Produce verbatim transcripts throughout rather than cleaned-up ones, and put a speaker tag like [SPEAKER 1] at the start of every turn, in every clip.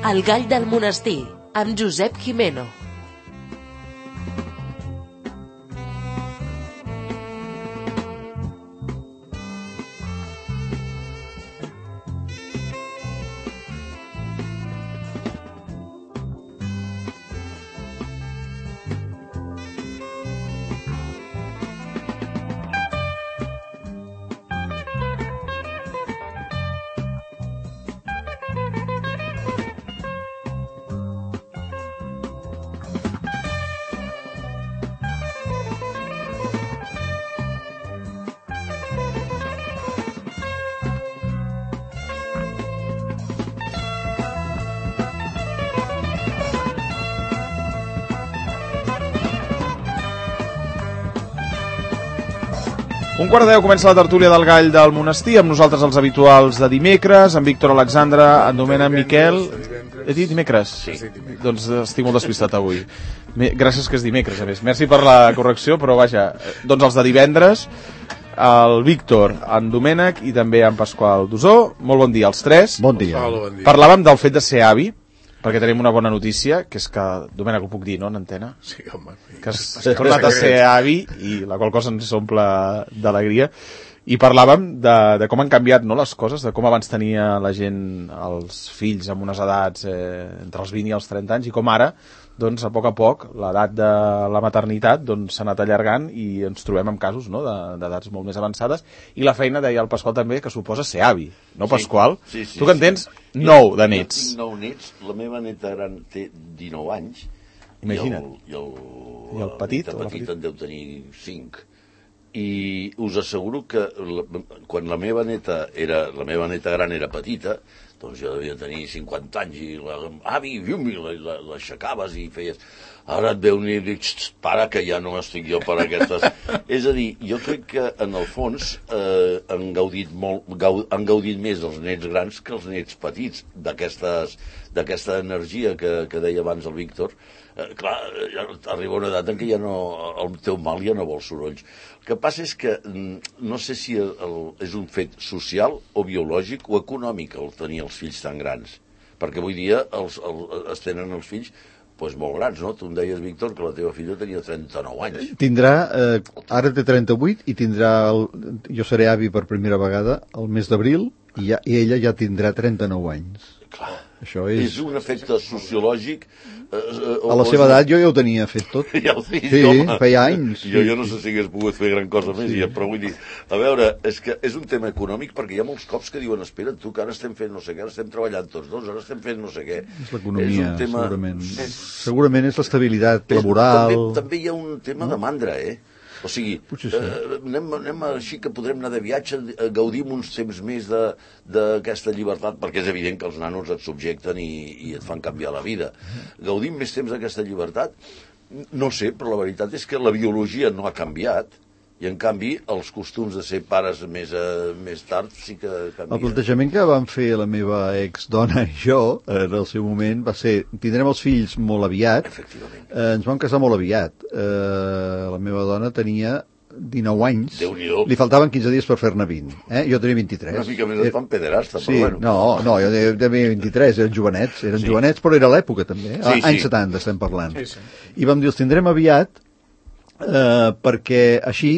[SPEAKER 1] El gall del monestir, amb Josep Gimeno.
[SPEAKER 2] Un quart de deu comença la tertúlia del gall del monestir, amb nosaltres els habituals de dimecres, en Víctor Alexandre, en Domènec Miquel... He dit dimecres?
[SPEAKER 3] Sí.
[SPEAKER 2] Doncs estic molt despistat avui. Gràcies que és dimecres, a més. Merci per la correcció, però vaja, doncs els de divendres, el Víctor, en Domènec i també en Pasqual Dusó. Molt bon dia als tres.
[SPEAKER 4] Bon dia.
[SPEAKER 2] Parlàvem del fet de ser avi, perquè tenim una bona notícia, que és que, Domènec, ho puc dir, no, en antena?
[SPEAKER 3] Sí, home.
[SPEAKER 2] Que has tornat a ser avi, i la qual cosa ens omple d'alegria. I parlàvem de, de com han canviat, no, les coses, de com abans tenia la gent els fills amb unes edats eh, entre els vint i els trenta anys, i com ara, doncs, a poc a poc, l'edat de la maternitat doncs, s'ha anat allargant i ens trobem amb casos, no, d'edats molt més avançades. I la feina, deia el Pasqual també, que suposa ser avi, no,
[SPEAKER 3] sí,
[SPEAKER 2] Pasqual?
[SPEAKER 3] Sí, sí,
[SPEAKER 2] tu que en tens
[SPEAKER 3] sí.
[SPEAKER 2] nou de nets.
[SPEAKER 3] Jo tinc nou nets, la meva neta gran té dinou anys.
[SPEAKER 2] Imagina't.
[SPEAKER 3] I el, i el,
[SPEAKER 2] I el petit?
[SPEAKER 3] el petit en deu tenir cinc. I us asseguro que la, quan la meva neta era, la meva neta gran era petita, doncs jo devia tenir cinquanta anys i la, avi, l'aixecaves i feies... Ara et veu ni i dic, para, que ja no estic jo per aquestes... És a dir, jo crec que en el fons eh, han gaudit molt, gau, han gaudit més els nets grans que els nets petits d'aquesta energia que, que deia abans el Víctor. Eh, clar, arriba una edat en què ja no, el teu mal ja no vol sorolls. El que passa és que no sé si el, el, és un fet social o biològic o econòmic el tenir els fills tan grans, perquè avui dia els, el, es tenen els fills pues, molt grans, no? Tu em deies, Víctor, que la teva filla tenia trenta-nou anys.
[SPEAKER 4] Tindrà, eh, ara té trenta-vuit i tindrà, el, jo seré avi per primera vegada el mes d'abril i, ja, i ella ja tindrà trenta-nou anys.
[SPEAKER 3] Clar.
[SPEAKER 4] Això és...
[SPEAKER 3] és un efecte sociològic. Eh, eh,
[SPEAKER 4] a la seva edat jo ja ho tenia fet tot.
[SPEAKER 3] Ja ho dic,
[SPEAKER 4] sí,
[SPEAKER 3] home.
[SPEAKER 4] feia anys.
[SPEAKER 3] Jo, jo no sé si hagués pogut fer gran cosa més, sí. Però vull dir, a veure, és que és un tema econòmic perquè hi ha molts cops que diuen, espera, tu que ara estem fent no sé què, ara estem treballant tots dos, ara estem fent no sé què.
[SPEAKER 4] És l'economia,
[SPEAKER 3] tema...
[SPEAKER 4] segurament.
[SPEAKER 3] És...
[SPEAKER 4] Segurament és l'estabilitat laboral.
[SPEAKER 3] També, també hi ha un tema no? de mandra, eh? O sigui,
[SPEAKER 4] sí.
[SPEAKER 3] eh, anem, anem així que podrem anar de viatge, gaudim uns temps més d'aquesta llibertat, perquè és evident que els nanos et subjecten i, i et fan canviar la vida. Gaudim més temps d'aquesta llibertat? No sé, però la veritat és que la biologia no ha canviat, i en canvi els costums de ser pares més, uh, més tard sí que canvien.
[SPEAKER 4] El plantejament que vam fer la meva ex-dona i jo en el seu moment va ser, tindrem els fills molt aviat.
[SPEAKER 3] Efectivament.
[SPEAKER 4] Eh, ens vam casar molt aviat. Eh, la meva dona tenia dinou anys,
[SPEAKER 3] Déu-n'hi-do.
[SPEAKER 4] Li faltaven quinze dies per fer-ne vint, eh? Jo tenia vint-i-tres.
[SPEAKER 3] Una mica més et fan pederasta,
[SPEAKER 4] sí,
[SPEAKER 3] però bueno.
[SPEAKER 4] No, no, jo tenia vint-i-tres, eren jovenets, eren sí. jovenets, però era l'època també, eh?
[SPEAKER 3] Sí,
[SPEAKER 4] anys
[SPEAKER 3] sí.
[SPEAKER 4] setanta estem parlant.
[SPEAKER 2] Sí, sí.
[SPEAKER 4] I vam dir, els tindrem aviat, eh, perquè així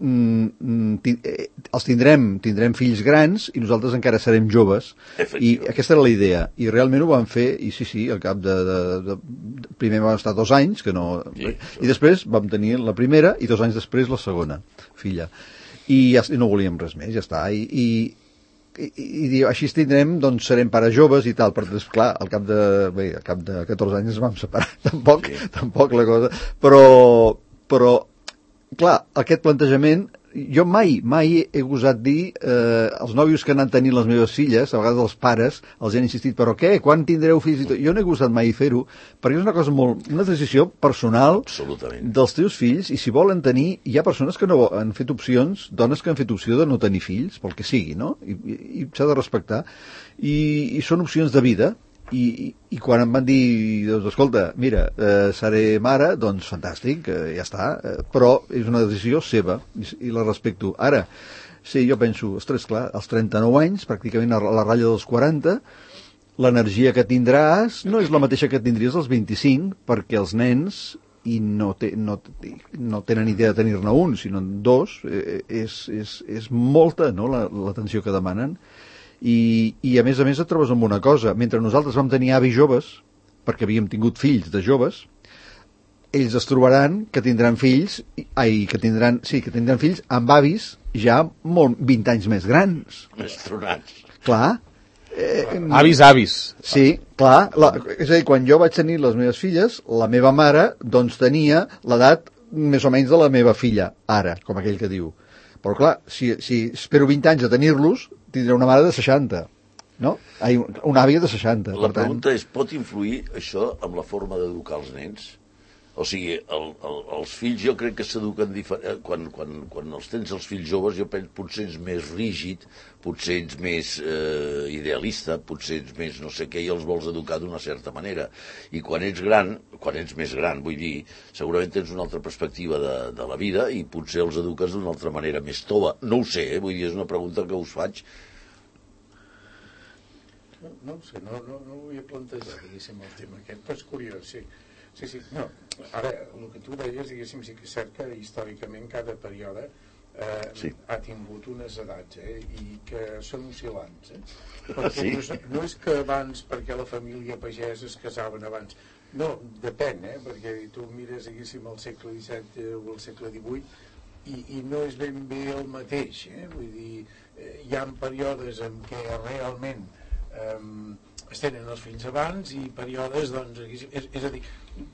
[SPEAKER 4] mm, eh, els tindrem, tindrem fills grans i nosaltres encara serem joves, i aquesta era la idea, i realment ho vam fer, i sí, sí, al cap de, de, de, de primer vam estar dos anys, que no, sí, i després vam tenir la primera i dos anys després la segona filla, i, ja, i no volíem res més, ja està, i, i i, i diu, així tindrem, doncs serem pares joves i tal, però clar, al cap de, bé, al cap de catorze anys ens vam separar, tampoc, sí. tampoc la cosa, però, però clar, aquest plantejament, jo mai, mai he gosat dir, eh, els nòvios que han anat tenint les meves filles, a vegades els pares, els han insistit, però què, quan tindreu fills i tot? Jo no he gosat mai fer-ho, perquè és una cosa molt, una decisió personal dels teus fills, i si volen tenir, hi ha persones que no han fet opcions, dones que han fet opció de no tenir fills, pel que sigui, no? I, i, i s'ha de respectar, i, i són opcions de vida. I, i, i quan em van dir, doncs, escolta, mira, eh, seré mare, doncs fantàstic, eh, ja està, eh, però és una decisió seva i, i la respecto. Ara, sí, jo penso, ostres, clar, als trenta-nou anys, pràcticament a la ratlla dels quaranta, l'energia que tindràs no és la mateixa que tindries als vint-i-cinc, perquè els nens i no, te, no, no tenen idea de tenir-ne un, sinó dos, eh, és, és, és molta, no?, l'atenció que demanen. I, I a més a més et trobes amb una cosa, mentre nosaltres vam tenir avis joves, perquè havíem tingut fills de joves, ells es trobaran que tindran fills, ai, que tindran, sí, que tindran fills amb avis ja molt, vint anys més grans.
[SPEAKER 3] Més tronats.
[SPEAKER 4] Clar. Eh,
[SPEAKER 2] avis, avis.
[SPEAKER 4] Sí, clar. La, és a dir, quan jo vaig tenir les meves filles, la meva mare, doncs, tenia l'edat més o menys de la meva filla, ara, com aquell que diu. Però, clar, si, si espero vint anys a tenir-los, tindré una mare de seixanta, no? Ai, una àvia de seixanta.
[SPEAKER 3] La
[SPEAKER 4] per tant...
[SPEAKER 3] pregunta és, pot influir això amb la forma d'educar els nens? O sigui, el, el, els fills jo crec que s'eduquen diferent. Quan, quan, quan els tens els fills joves, jo penso potser ets més rígid, potser ets més eh, idealista, potser ets més no sé què, i els vols educar d'una certa manera. I quan ets gran, quan ets més gran, vull dir, segurament tens una altra perspectiva de, de la vida i potser els eduques d'una altra manera més tova. No ho sé, eh? Vull dir, és una pregunta que us faig.
[SPEAKER 5] No, no ho sé, no, no, no ho havia plantejat, diguéssim, el tema aquest, però és curiós, sí. Sí, sí, no, ara, el que tu deies, diguéssim, sí que és cert que històricament cada període eh, sí. ha tingut unes edats, eh, i que són oscil·lants, eh? Perquè sí. no, és, no és que abans, perquè la família pagesa es casaven abans, no, depèn, eh, perquè tu mires, diguéssim, el segle disset o el segle divuit, i, i no és ben bé el mateix, eh? Vull dir, eh, hi ha períodes en què realment eh, es tenen els fills abans i períodes, doncs, és, és a dir,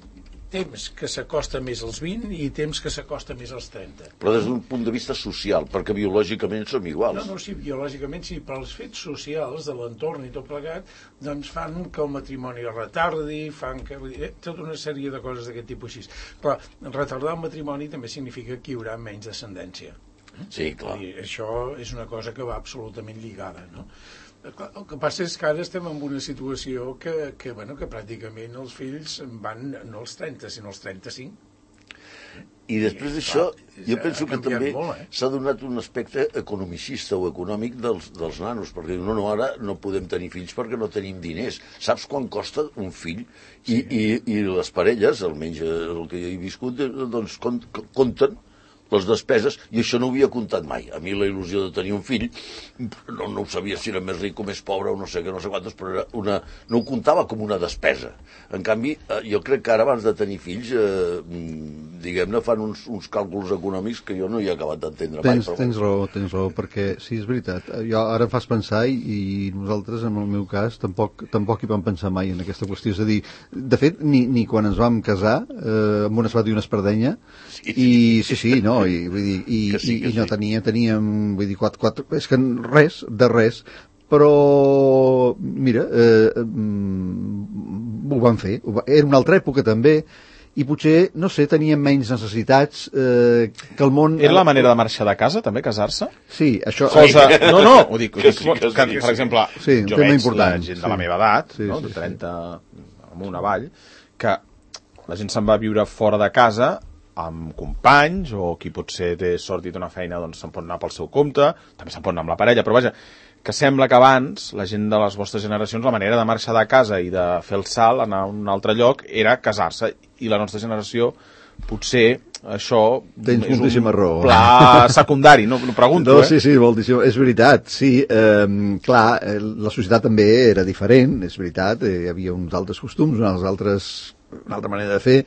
[SPEAKER 5] temps que s'acosta més als vint i temps que s'acosta més als trenta.
[SPEAKER 3] Però des d'un punt de vista social, perquè biològicament som iguals.
[SPEAKER 5] No, no, sí, biològicament sí, però els fets socials de l'entorn i tot plegat, doncs fan que el matrimoni es retardi, fan que... Eh, tota una sèrie de coses d'aquest tipus així. Però retardar el matrimoni també significa que hi haurà menys descendència.
[SPEAKER 3] Sí, clar.
[SPEAKER 5] I això és una cosa que va absolutament lligada, no? El que passa és que ara estem en una situació que, que, bueno, que pràcticament els fills van no als trenta, sinó als trenta-cinc.
[SPEAKER 3] I després d'això, jo penso que també
[SPEAKER 5] molt, eh?
[SPEAKER 3] s'ha donat un aspecte economicista o econòmic dels, dels nanos, perquè no, no, ara no podem tenir fills perquè no tenim diners. Saps quan costa un fill? I, sí. i, i les parelles, almenys el que jo he viscut, doncs compten les despeses, i això no ho havia comptat mai. A mi la il·lusió de tenir un fill, no, no ho sabia si era més ric o més pobre o no sé què, no sé quantos, però era una, no ho comptava com una despesa. En canvi, eh, jo crec que ara abans de tenir fills, eh, diguem-ne, fan uns, uns càlculs econòmics que jo no hi he acabat d'entendre mai.
[SPEAKER 4] Tens, però... tens raó, tens raó, perquè sí, és veritat. Jo ara em fas pensar, i, i nosaltres, en el meu cas, tampoc, tampoc hi vam pensar mai en aquesta qüestió. És a dir, de fet, ni, ni quan ens vam casar, eh, amb una esbat i una espardenya, sí, i sí, sí, no, i, vull dir, i, sí, i, i no tenia, teníem, vull dir, quatre, quatre, és que res, de res, però mira, eh, mm, ho van fer, ho va, era una altra època també, i potser, no sé, teníem menys necessitats eh, que el món...
[SPEAKER 2] Era la manera de marxar de casa, també, casar-se?
[SPEAKER 4] Sí, això...
[SPEAKER 2] Cosa... No, no, ho dic, ho dic que, que, que, per exemple,
[SPEAKER 4] sí,
[SPEAKER 2] jo veig
[SPEAKER 4] important,
[SPEAKER 2] la gent
[SPEAKER 4] sí.
[SPEAKER 2] de la meva edat,
[SPEAKER 4] sí,
[SPEAKER 2] no,
[SPEAKER 4] sí,
[SPEAKER 2] de trenta amunt avall, que la gent se'n va viure fora de casa amb companys, o qui potser té sort i té una feina, doncs se'n pot anar pel seu compte, també se'n pot anar amb la parella, però vaja, que sembla que abans, la gent de les vostres generacions, la manera de marxar de casa i de fer el salt, anar a un altre lloc, era casar-se, i la nostra generació, potser, això
[SPEAKER 4] Tens
[SPEAKER 2] és un
[SPEAKER 4] raó.
[SPEAKER 2] pla secundari, no, no pregunto,
[SPEAKER 4] no,
[SPEAKER 2] eh?
[SPEAKER 4] Sí, sí, moltíssim, és veritat, sí, eh, clar, la societat també era diferent, és veritat, eh, hi havia uns altres costums, unes altres, una altra manera de fer,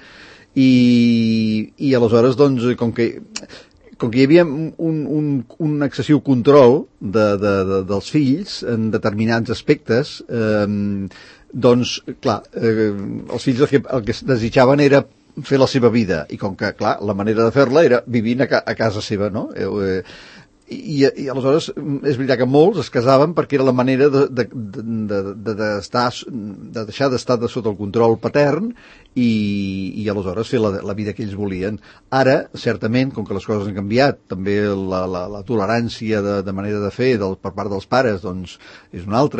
[SPEAKER 4] i, i aleshores, doncs, com que, com que hi havia un, un, un excessiu control de, de, de, dels fills en determinats aspectes, eh, doncs, clar, eh, els fills el que, el que desitjaven era fer la seva vida, i com que, clar, la manera de fer-la era vivint a, ca a casa seva, no? Eh, i, i aleshores és veritat que molts es casaven perquè era la manera de, de, de, de, de, estar, de deixar d'estar de sota el control patern i, i aleshores fer la, la vida que ells volien. Ara, certament, com que les coses han canviat, també la, la, la tolerància de, de manera de fer del, per part dels pares doncs, és una altra,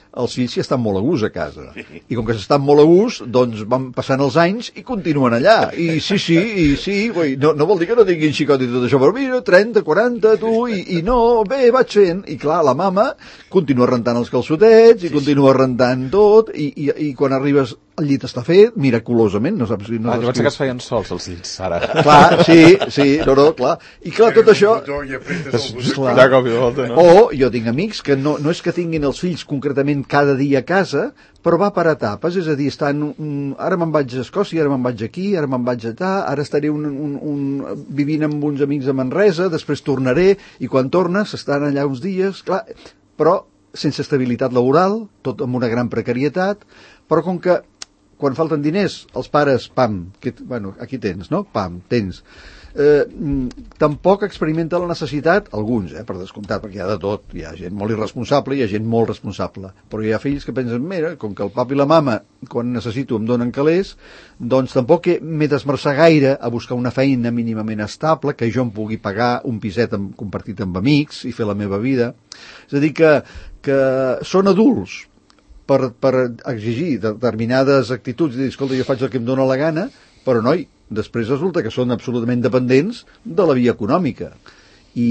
[SPEAKER 4] els fills s'hi estan molt a gust a casa. I com que s'estan molt a gust, doncs van passant els anys i continuen allà. I sí, sí, i sí, ui, no, no vol dir que no tinguin xicot i tot això, però mira, trenta, quaranta, tu, i, i no, bé, vaig fent. I clar, la mama continua rentant els calçotets i continua rentant tot, i, i, i quan arribes el llit està fet, miraculosament, no saps... No
[SPEAKER 2] ah,
[SPEAKER 4] saps
[SPEAKER 2] jo pensava
[SPEAKER 4] que...
[SPEAKER 2] que es feien sols els llits, ara.
[SPEAKER 4] Clar, sí, sí, no, no, clar. I clar, tot això...
[SPEAKER 2] Clar. De cop i volta, no?
[SPEAKER 4] O jo tinc amics que no, no és que tinguin els fills concretament cada dia a casa, però va per etapes, és a dir, estan, um, ara me'n vaig a Escòcia, ara me'n vaig aquí, ara me'n vaig allà, ara estaré un, un, un, vivint amb uns amics a Manresa, després tornaré, i quan tornes estan allà uns dies, clar, però sense estabilitat laboral, tot amb una gran precarietat, però com que quan falten diners, els pares, pam, que, bueno, aquí tens, no? Pam, tens. Eh, tampoc experimenta la necessitat, alguns, eh, per descomptat, perquè hi ha de tot, hi ha gent molt irresponsable i hi ha gent molt responsable, però hi ha fills que pensen, mira, com que el papa i la mama, quan necessito em donen calés, doncs tampoc m'he d'esmerçar gaire a buscar una feina mínimament estable, que jo em pugui pagar un piset amb, compartit amb amics i fer la meva vida. És a dir, que, que són adults, Per, per exigir determinades actituds i dir, escolta, jo faig el que em dóna la gana, però noi, després resulta que són absolutament dependents de la via econòmica i,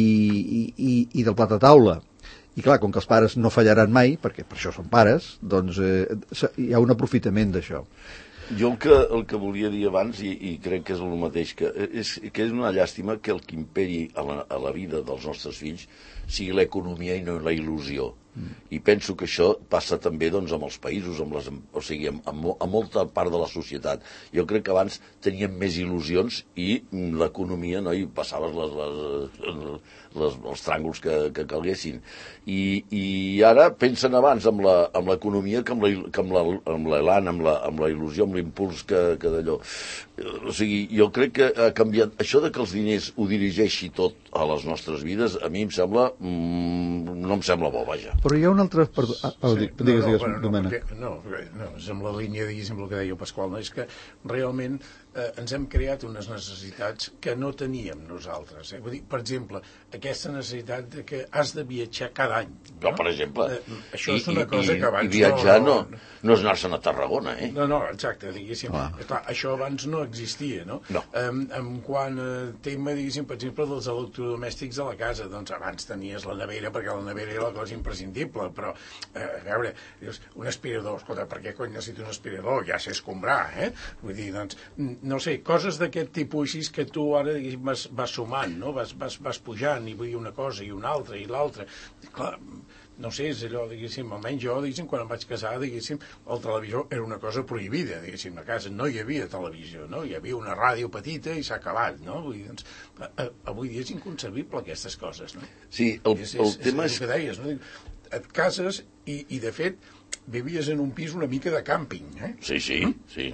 [SPEAKER 4] i, i del plat a taula. I clar, com que els pares no fallaran mai, perquè per això són pares, doncs eh, hi ha un aprofitament d'això.
[SPEAKER 3] Jo el que, el que volia dir abans, i, i crec que és el mateix, que és, que és una llàstima que el que imperi a la, a la vida dels nostres fills sigui l'economia i no la il·lusió. Mm. I penso que això passa també doncs, amb els països, amb les, o sigui, amb, amb, amb molta part de la societat. Jo crec que abans teníem més il·lusions i l'economia, no, i passaves les, les, les, els tràngols que, que calguessin. I, I ara pensen abans amb l'economia que amb l'elan, amb, la, amb la il·lusió, amb l'impuls que, que d'allò. O sigui, jo crec que ha canviat. Això de que els diners ho dirigeixi tot a les nostres vides, a mi em sembla... Mm, no em sembla bo, vaja.
[SPEAKER 4] Però hi ha un altre... Perdó, ah, oh, sí, digues, no, no, digues,
[SPEAKER 5] bueno,
[SPEAKER 4] Domènec.
[SPEAKER 5] No, perquè, no, és amb la línia, diguéssim, el que deia el Pasqual, no? És que realment eh, ens hem creat unes necessitats que no teníem nosaltres. Eh? Vull dir, per exemple, aquesta necessitat de que has de viatjar cada any.
[SPEAKER 3] No, per exemple.
[SPEAKER 5] Eh, això I, és una cosa
[SPEAKER 3] i,
[SPEAKER 5] que abans...
[SPEAKER 3] I viatjar no,
[SPEAKER 5] no,
[SPEAKER 3] no és anar-se'n a Tarragona, eh?
[SPEAKER 5] No, no, exacte, diguéssim.
[SPEAKER 4] Ah.
[SPEAKER 5] Clar, això abans no existia, no?
[SPEAKER 3] No.
[SPEAKER 5] Um, en quant a tema, diguéssim, per exemple, dels electrodomèstics de la casa, doncs abans tenies la nevera, perquè la nevera era la cosa imprescindible, però, eh, a veure, dius, un aspirador, escolta, per què cony necessito un aspirador? Ja sé escombrar, eh? Vull dir, doncs, no sé, coses d'aquest tipus així que tu ara, diguéssim, vas, vas sumant, no? Vas, vas, vas pujant i vull dir una cosa i una altra i l'altra. Clar, no sé, és allò, diguéssim, almenys jo, diguéssim, quan em vaig casar, diguéssim, el televisor era una cosa prohibida, diguéssim, a casa no hi havia televisió, no? Hi havia una ràdio petita i s'ha acabat, no? Vull dir, doncs, avui dia és inconcebible aquestes coses, no?
[SPEAKER 3] Sí, el,
[SPEAKER 5] és,
[SPEAKER 3] el
[SPEAKER 5] és,
[SPEAKER 3] tema
[SPEAKER 5] és...
[SPEAKER 3] és...
[SPEAKER 5] el que deies, no? Et cases i, i, de fet, vivies en un pis una mica de càmping, eh?
[SPEAKER 3] Sí, sí, sí.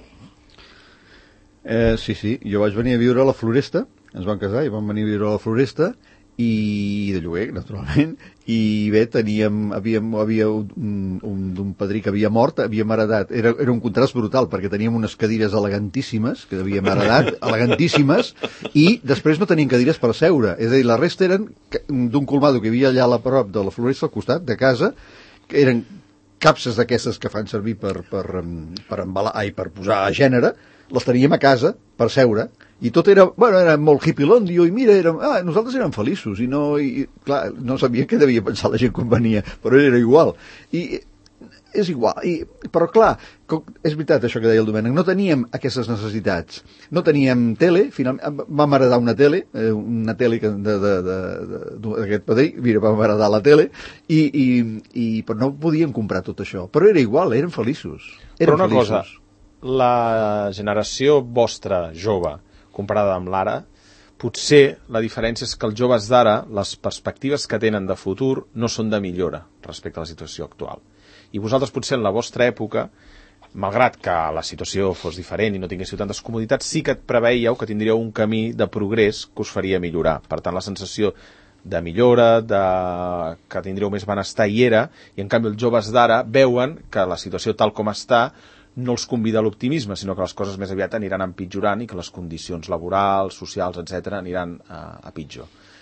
[SPEAKER 4] Eh, sí, sí, jo vaig venir a viure a la Floresta, ens vam casar i vam venir a viure a la Floresta, i de lloguer, naturalment, i bé, teníem, havíem, havia un, un, un padrí que havia mort, havíem heredat, era, era un contrast brutal, perquè teníem unes cadires elegantíssimes, que havíem heredat, elegantíssimes, i després no tenien cadires per seure, és a dir, la resta eren d'un colmado que hi havia allà a la prop de la Floresta, al costat, de casa, que eren capses d'aquestes que fan servir per, per, per embalar, ai, per posar gènere, les teníem a casa per seure, i tot era, bueno, era molt hippilondio, i mira, érem, ah, nosaltres érem feliços, i no, i, clar, no sabia què devia pensar la gent quan venia, però era igual. I és igual, i, però clar, com, és veritat això que deia el Domènec, no teníem aquestes necessitats, no teníem tele, finalment, vam heredar una tele, eh, una tele d'aquest padrí, mira, vam heredar la tele, i, i, i però no podíem comprar tot això, però era igual, érem feliços. Érem
[SPEAKER 2] però una
[SPEAKER 4] feliços.
[SPEAKER 2] cosa, la generació vostra, jove, comparada amb l'ara, potser la diferència és que els joves d'ara, les perspectives que tenen de futur no són de millora respecte a la situació actual. I vosaltres potser en la vostra època, malgrat que la situació fos diferent i no tinguéssiu tantes comoditats, sí que et preveieu que tindríeu un camí de progrés que us faria millorar. Per tant, la sensació de millora, de... que tindríeu més benestar hi era, i en canvi els joves d'ara veuen que la situació tal com està no els convida a l'optimisme, sinó que les coses més aviat aniran empitjorant i que les condicions laborals, socials, etcètera, aniran a, a pitjor.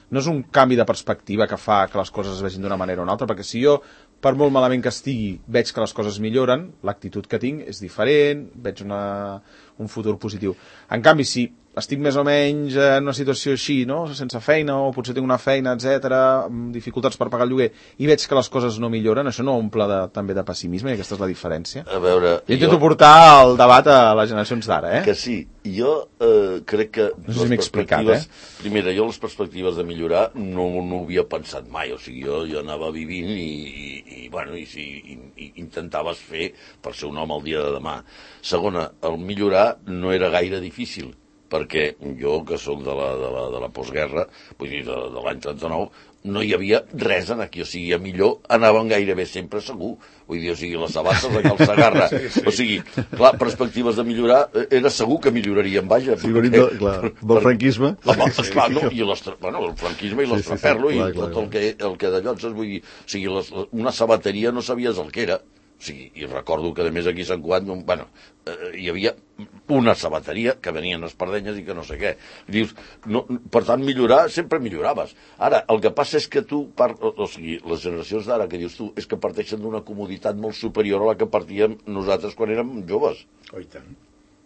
[SPEAKER 2] no és un canvi de perspectiva que fa que les coses es vegin d'una manera o una altra, perquè si jo, per molt malament que estigui, veig que les coses milloren, l'actitud que tinc és diferent, veig una, un futur positiu. En canvi, si estic més o menys en una situació així, no? Sense feina, o potser tinc una feina, etcètera, amb dificultats per pagar el lloguer, i veig que les coses no milloren, això no omple de, també de pessimisme, i aquesta és la diferència.
[SPEAKER 3] A veure...
[SPEAKER 2] Jo intento jo... portar el debat a les generacions d'ara, eh?
[SPEAKER 3] Que sí. Jo eh, crec que...
[SPEAKER 2] No sé si m'he explicat, eh?
[SPEAKER 3] Primera, jo les perspectives de millorar no, no ho havia pensat mai. O sigui, jo, jo anava vivint i, i, i bueno, i, si, i, i intentaves fer per ser un home el dia de demà. Segona, el millorar no era gaire difícil, perquè jo, que sóc de la, de la, de la postguerra, vull dir, de, de l'any trenta-nou, no hi havia res en aquí, o sigui, a millor anaven gairebé sempre segur, vull dir, o sigui, les sabates de Cal Sagarra, sí, sí. O sigui, clar, perspectives de millorar, era segur que milloraríem, vaja.
[SPEAKER 4] Sí, perquè, de, clar, del franquisme.
[SPEAKER 3] Home, esclar, no, i bueno, el franquisme i l'estraperlo, sí, sí, sí, i clar, tot clar, el que, el que d'allò, vull dir, o sigui, les, una sabateria no sabies el que era. O sigui, i recordo que, a més, aquí a Sant Cugat, bueno, eh, hi havia una sabateria que venien espardenyes i que no sé què. Dius, no, per tant, millorar, sempre milloraves. Ara, el que passa és que tu, par... o sigui, les generacions d'ara que dius tu, és que parteixen d'una comoditat molt superior a la que partíem nosaltres quan érem joves.
[SPEAKER 5] Oh, i tant.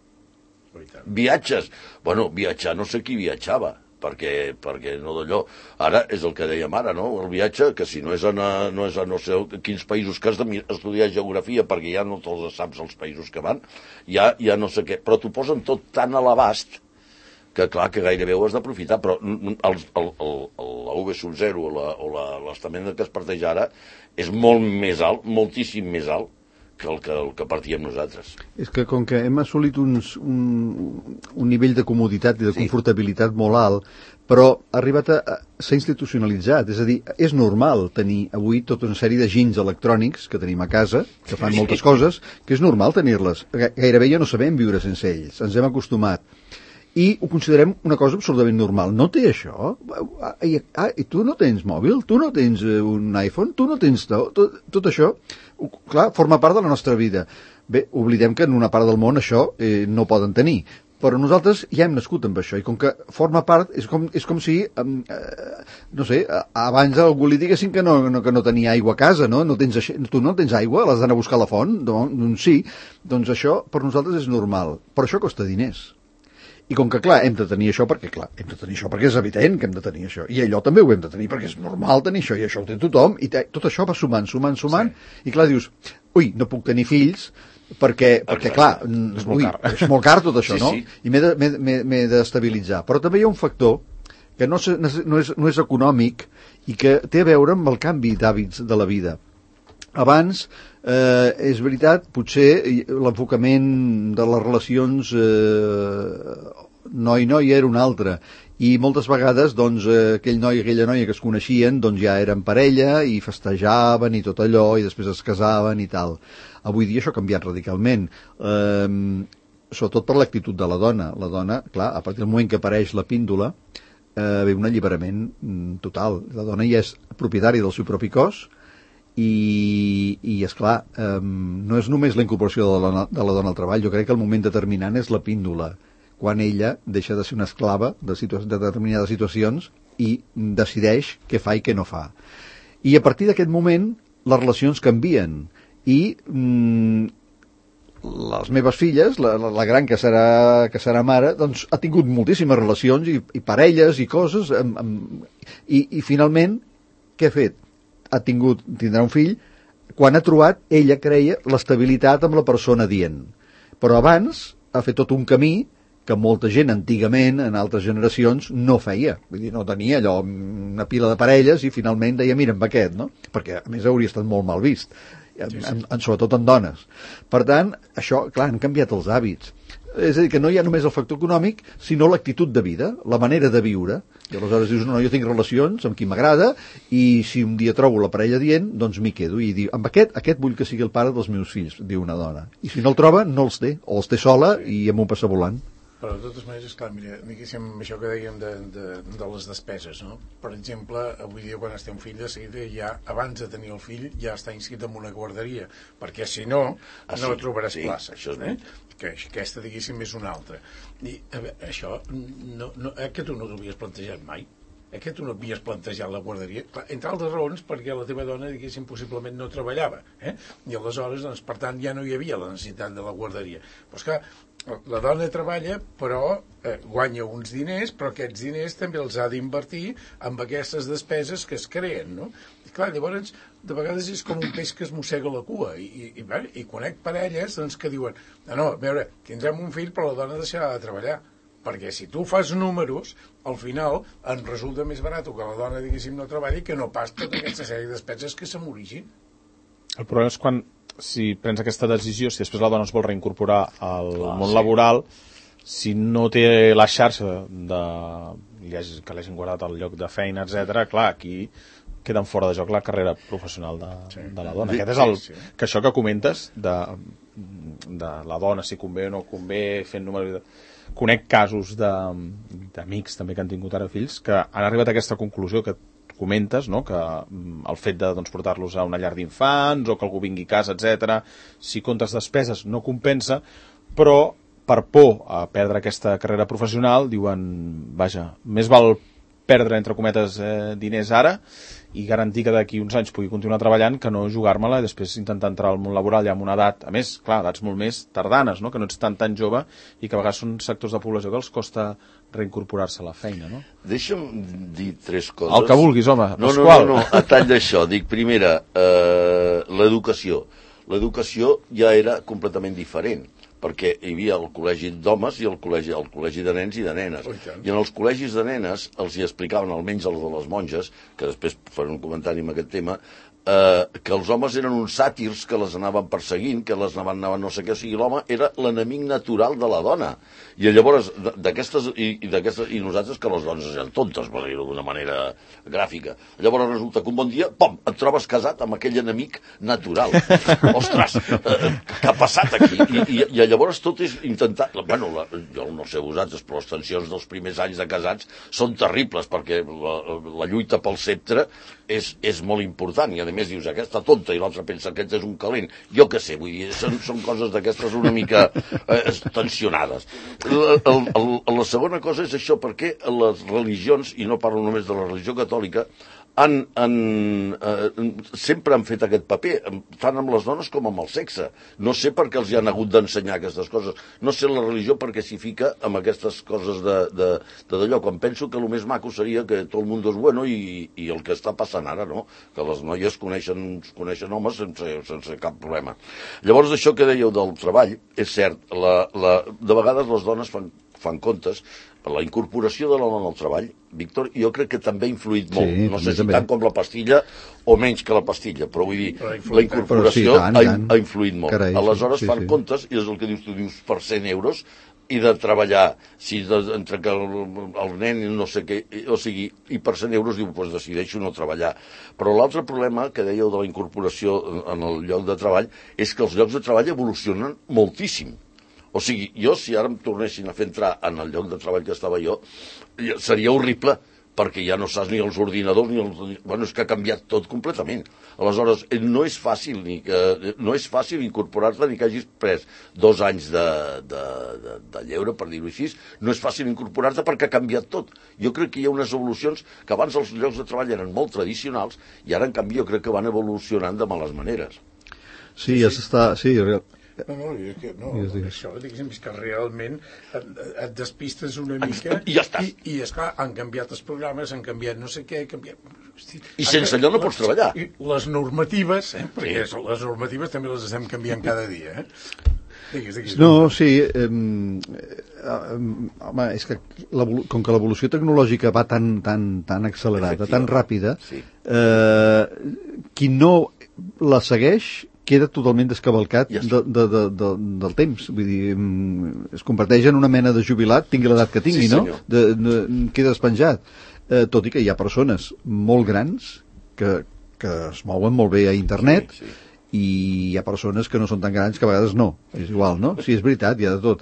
[SPEAKER 5] Oh, i tant.
[SPEAKER 3] Viatges. Bueno, viatjar, no sé qui viatjava. Perquè, perquè no d'allò, ara és el que dèiem ara, no? El viatge, que si no és a, no és a no sé quins països que has d'estudiar geografia, perquè ja no te'ls saps els països que van, ja, ja no sé què, però t'ho posen tot tan a l'abast que clar, que gairebé ho has d'aprofitar, però el, el, el, la U V sub zero o l'estament que es parteix ara és molt més alt, moltíssim més alt, que el que, el que partíem nosaltres.
[SPEAKER 4] És que com que hem assolit uns, un, un nivell de comoditat i de sí. confortabilitat molt alt, però ha arribat a, a s'ha institucionalitzat, és a dir, és normal tenir avui tota una sèrie de ginys electrònics que tenim a casa, que fan sí. moltes coses, que és normal tenir-les. Gairebé ja no sabem viure sense ells, ens hem acostumat. I ho considerem una cosa absolutament normal. No té això? I, ah, i tu no tens mòbil? Tu no tens un iPhone? Tu no tens... Tot, tot això, clar, forma part de la nostra vida. Bé, oblidem que en una part del món això eh, no poden tenir. Però nosaltres ja hem nascut amb això, i com que forma part, és com, és com si, eh, no sé, abans algú li diguessin que no, no, que no tenia aigua a casa, no? No tens, tu no tens aigua, l'has d'anar a buscar a la font? Doncs sí, doncs això per nosaltres és normal, però això costa diners. I com que, clar, hem de tenir això perquè, clar, hem de tenir això perquè és evident que hem de tenir això. I allò també ho hem de tenir perquè és normal tenir això, i això ho té tothom, i te, tot això va sumant, sumant, sumant, sí. I clar, dius, ui, no puc tenir fills perquè, perquè clar,
[SPEAKER 2] és molt,
[SPEAKER 4] ui,
[SPEAKER 2] car.
[SPEAKER 4] és molt car tot això,
[SPEAKER 3] sí,
[SPEAKER 4] no?
[SPEAKER 3] Sí.
[SPEAKER 4] I m'he d'estabilitzar. Però també hi ha un factor que no, no, és, no és econòmic i que té a veure amb el canvi d'hàbits de la vida. Abans, eh, és veritat, potser l'enfocament de les relacions eh, noi-noi era un altre, i moltes vegades doncs, eh, aquell noi i aquella noia que es coneixien doncs, ja eren parella i festejaven i tot allò, i després es casaven i tal. Avui dia això ha canviat radicalment, eh, sobretot per l'actitud de la dona. La dona, clar, a partir del moment que apareix la píndola, eh, ve un alliberament total. La dona ja és propietària del seu propi cos, i, i esclar, eh, no és només la incorporació de la, de la dona al treball. Jo crec que el moment determinant és la píndola, quan ella deixa de ser una esclava de, situa de determinades situacions i decideix què fa i què no fa. I a partir d'aquest moment les relacions canvien i mm, les meves filles, la, la, la gran que serà, que serà mare, doncs ha tingut moltíssimes relacions i, i parelles i coses amb, amb, i, i finalment què ha fet? Ha tingut, tindrà un fill quan ha trobat, ella creia, l'estabilitat amb la persona dient. Però abans ha fet tot un camí que molta gent antigament, en altres generacions, no feia. Vull dir, no tenia allò, una pila de parelles i finalment deia, mira, amb aquest, no? Perquè, a més, hauria estat molt mal vist, en, en, en, sobretot en dones. Per tant, això, clar, han canviat els hàbits. És a dir, que no hi ha només el factor econòmic, sinó l'actitud de vida, la manera de viure. I aleshores dius, no, jo tinc relacions amb qui m'agrada, i si un dia trobo la parella dient, doncs m'hi quedo. I diu, amb aquest, aquest vull que sigui el pare dels meus fills, diu una dona. I si no el troba, no els té, o els té sola i amb un passavolant.
[SPEAKER 5] Però de totes maneres, clar, mira, diguéssim, això que dèiem de, de, de les despeses, no? Per exemple, avui dia quan es té un fill, de seguida ja, abans de tenir el fill, ja està inscrit en una guarderia, perquè si no, ah, no sí, trobaràs
[SPEAKER 3] sí,
[SPEAKER 5] plaça.
[SPEAKER 3] Això és
[SPEAKER 5] eh? Que aquesta, diguéssim, és una altra. I a veure, això, no, no, eh, que tu no t'ho havies plantejat mai? eh, que tu no havies plantejat la guarderia, clar, entre altres raons perquè la teva dona, diguéssim, possiblement no treballava, eh? I aleshores, doncs, per tant, ja no hi havia la necessitat de la guarderia. Però, esclar, la dona treballa, però eh, guanya uns diners, però aquests diners també els ha d'invertir amb aquestes despeses que es creen, no? I clar, llavors, de vegades és com un peix que es mossega la cua, i, i, i, bueno, i conec parelles doncs, que diuen, no, no, a veure, tindrem un fill, però la dona deixarà de treballar, perquè si tu fas números, al final en resulta més barat que la dona, diguéssim, no treballi, que no pas tota aquesta sèrie de despeses que se m'origin.
[SPEAKER 2] El problema és quan, si prens aquesta decisió, si després la dona es vol reincorporar al
[SPEAKER 3] Clar,
[SPEAKER 2] món
[SPEAKER 3] sí.
[SPEAKER 2] laboral, si no té la xarxa de, que l'hagin guardat al lloc de feina, etcètera, clar, aquí queden fora de joc la carrera professional de, sí. de la dona. Aquest és el,
[SPEAKER 5] sí, sí.
[SPEAKER 2] que això que comentes de, de la dona, si convé o no convé, fent números... De... Conec casos d'amics també que han tingut ara fills que han arribat a aquesta conclusió que comentes, no? Que el fet de doncs, portar-los a una llar d'infants o que algú vingui a casa, etcètera, si comptes despeses no compensa, però per por a perdre aquesta carrera professional diuen, vaja, més val perdre, entre cometes, eh, diners ara i garantir que d'aquí uns anys pugui continuar treballant que no jugar-me-la i després intentar entrar al món laboral ja amb una edat, a més, clar, edats molt més tardanes, no? Que no ets tan tan jove i que a vegades són sectors de població que els costa reincorporar-se a la feina, no?
[SPEAKER 3] Deixa'm dir tres coses.
[SPEAKER 2] El que vulguis, home,
[SPEAKER 3] no,
[SPEAKER 2] Pasqual.
[SPEAKER 3] No, no, no, a tall d'això. Dic, primera, eh, l'educació. L'educació ja era completament diferent, perquè hi havia el col·legi d'homes i el col·legi, el col·legi de nens i de nenes.
[SPEAKER 5] Oh, i
[SPEAKER 3] I en els col·legis de nenes els hi explicaven, almenys els de les monges, que després faré un comentari amb aquest tema, eh, que els homes eren uns sàtirs que les anaven perseguint, que les anaven, anaven no sé què, o sigui, l'home era l'enemic natural de la dona. I llavors, d'aquestes, i, i, i nosaltres que les dones eren tontes, per dir-ho d'una manera gràfica. Llavors resulta que un bon dia, pom, et trobes casat amb aquell enemic natural. Ostres, eh, què ha passat aquí? I, i, i llavors tot és intentar... Bueno, la, jo no sé vosaltres, però les tensions dels primers anys de casats són terribles, perquè la, la lluita pel sceptre és, és molt important, i a més dius, aquesta tonta, i l'altre pensa que aquest és un calent. Jo què sé, vull dir, són, són coses d'aquestes una mica eh, tensionades. La, el, el, la segona cosa és això, perquè les religions, i no parlo només de la religió catòlica, han, han, eh, sempre han fet aquest paper, tant amb les dones com amb el sexe. No sé per què els hi han hagut d'ensenyar aquestes coses. No sé la religió per què s'hi fica amb aquestes coses de, de, de d'allò. Quan penso que el més maco seria que tot el món és bueno i, i el que està passant ara, no? Que les noies coneixen, coneixen homes sense, sense cap problema. Llavors, això que dèieu del treball, és cert, la, la, de vegades les dones fan, fan comptes. La incorporació de l'home al treball, Víctor, jo crec que també ha influït molt.
[SPEAKER 4] Sí,
[SPEAKER 3] no sé si
[SPEAKER 4] també.
[SPEAKER 3] tant com la pastilla o menys que la pastilla, però vull dir, la incorporació
[SPEAKER 4] sí, tant,
[SPEAKER 3] ha,
[SPEAKER 4] tant.
[SPEAKER 3] ha influït molt.
[SPEAKER 4] Carai,
[SPEAKER 3] Aleshores
[SPEAKER 4] sí, sí,
[SPEAKER 3] fan
[SPEAKER 4] sí.
[SPEAKER 3] comptes, i és el que dius, tu dius per cent euros, i de treballar, si de, entre que el, el nen no sé què, o sigui, i per cent euros diu, doncs decideixo no treballar. Però l'altre problema que dèieu de la incorporació en el lloc de treball és que els llocs de treball evolucionen moltíssim. O sigui, jo, si ara em tornessin a fer entrar en el lloc de treball que estava jo, seria horrible, perquè ja no saps ni els ordinadors, ni els... Bueno, és que ha canviat tot completament. Aleshores, no és fàcil, ni que, no és fàcil incorporar-te ni que hagis pres dos anys de, de, de, de lleure, per dir-ho així. No és fàcil incorporar-te perquè ha canviat tot. Jo crec que hi ha unes evolucions que abans els llocs de treball eren molt tradicionals i ara, en canvi, jo crec que van evolucionant de males maneres.
[SPEAKER 4] Sí, ja s'està... Sí,
[SPEAKER 5] No, no, és que, no,
[SPEAKER 4] Digues, digues.
[SPEAKER 5] això, diguéssim, és que realment et, et despistes una mica
[SPEAKER 3] I ja està.
[SPEAKER 5] i, i esclar, han canviat els programes, han canviat no sé què, han canviat... Hosti,
[SPEAKER 3] I sense allò no pots treballar.
[SPEAKER 5] I les normatives, eh, perquè les normatives també les estem canviant cada dia, eh? Digues, digues.
[SPEAKER 4] No, sí, eh, eh, home, és que com que l'evolució tecnològica va tan, tan, tan accelerada, tan ràpida,
[SPEAKER 3] Sí.
[SPEAKER 4] eh, qui no la segueix queda totalment descavalcat
[SPEAKER 3] Ja
[SPEAKER 4] de, de, de, de, del temps. Vull dir, es converteix en una mena de jubilat, tingui l'edat que tingui,
[SPEAKER 3] Sí,
[SPEAKER 4] no?
[SPEAKER 3] senyor.
[SPEAKER 4] De, de, queda despenjat. Eh, tot i que hi ha persones molt grans que, que es mouen molt bé a internet,
[SPEAKER 3] Sí, sí.
[SPEAKER 4] i hi ha persones que no són tan grans que a vegades no. És igual, no? Sí, és veritat, hi ha de tot.